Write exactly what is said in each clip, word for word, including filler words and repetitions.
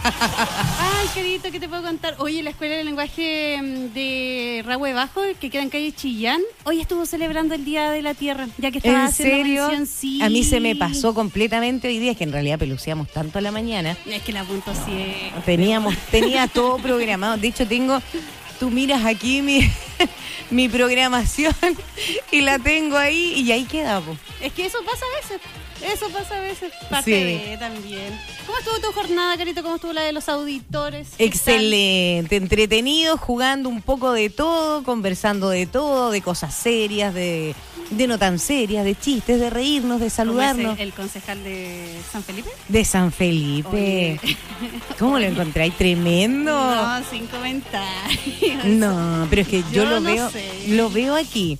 Ay, querido, ¿qué te puedo contar? Oye, la Escuela de Lenguaje de Rahue Bajo, que queda en calle Chillán, hoy estuvo celebrando el Día de la Tierra, ya que estaba ¿En haciendo serio? mención, sí. A mí se me pasó completamente hoy día, es que en realidad peluceamos tanto a la mañana. Es que la punto sí. Teníamos, tenía todo programado. De hecho, tengo, tú miras aquí mi, mi programación y la tengo ahí y ahí queda, po. Es que eso pasa a veces. Eso pasa a veces. Parte Sí. de también. ¿Cómo estuvo tu jornada, Carito? ¿Cómo estuvo la de los auditores? ¿Qué Excelente, entretenido, jugando un poco de todo, conversando de todo, de cosas serias, de, de no tan serias, de chistes, de reírnos, de tal? ¿Cómo saludarnos. es el, el concejal de San Felipe? De San Felipe. Oye. ¿Cómo lo encontráis? Tremendo. No, sin comentarios. No, pero es que yo, Yo lo no veo, sé. lo veo aquí.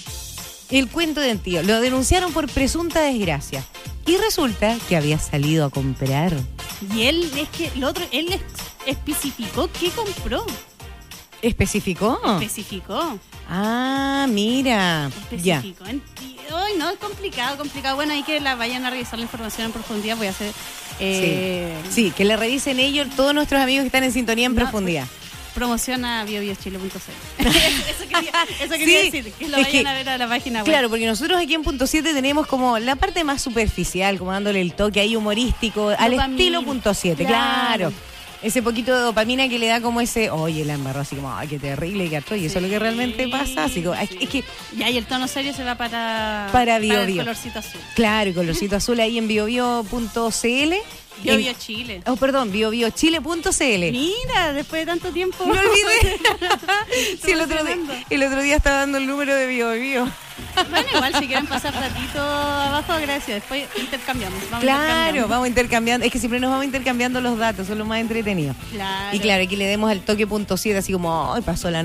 El cuento del tío. Lo denunciaron por presunta desgracia. Y resulta que había salido a comprar. Y él, es que el otro, él es- especificó qué compró. ¿Especificó? Especificó. Ah, mira. Ya. Especificó. En- y- Ay, no, es complicado, complicado. Bueno, hay que la vayan a revisar la información en profundidad. Voy a hacer. Eh, Sí, que le revisen ellos, todos nuestros amigos que están en sintonía en No, profundidad. Promoción a bio bio chile punto c l. Eso quería, eso quería Sí, decir, que lo es vayan que- a ver a la página web. Claro, porque nosotros aquí en Punto siete tenemos como la parte más superficial, como dándole el toque ahí humorístico, al Dopamina. estilo Punto siete, claro. Claro. Ese poquito de dopamina que le da como ese, oye, la embarró así como, ay, qué terrible, que y eso es lo que realmente pasa. Así como, es, Sí. es que, Y ahí el tono serio se va para, Para Bio el Bio. colorcito azul. claro, y colorcito azul ahí en biobio punto c l. Bio En- Bio Chile. Oh, perdón, biobiochile punto c l. Mira, después de tanto tiempo. Me olvidé. Sí, el otro, Estamos día, el otro día estaba dando el número de biobio. Bueno, igual si quieren pasar ratito abajo, gracias. Después intercambiamos. Vamos Claro, intercambiando. vamos intercambiando. Es que siempre nos vamos intercambiando los datos, son los más entretenidos. Claro. Y claro, aquí le demos el toque punto siete, así como, ay, pasó la